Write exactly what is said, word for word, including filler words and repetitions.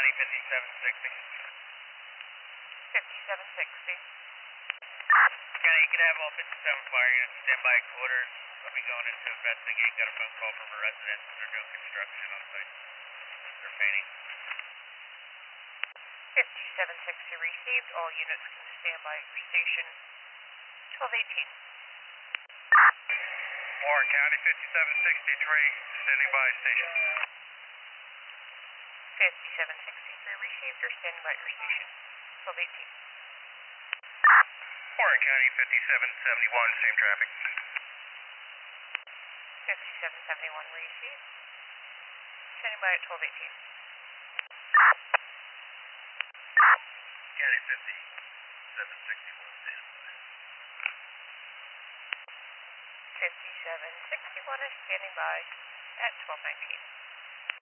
County fifty-seven sixty. fifty-seven sixty. County, you can have all fifty-seven fire units stand by at quarters. I'll be going in to investigate. Got a phone call from a resident. They're doing construction on site. They're painting. fifty-seven sixty received. All units can stand by at your station. twelve eighteen. Warren County fifty-seven sixty-three, standing by station. fifty-seven sixty-three received. Or standing by at your station. twelve eighteen. Warren County fifty-seven seventy-one, same traffic. fifty-seven seventy-one received. Standing by at twelve eighteen. County fifty-seven sixty-one, standing by. fifty-seven sixty-one is standing by at twelve nineteen.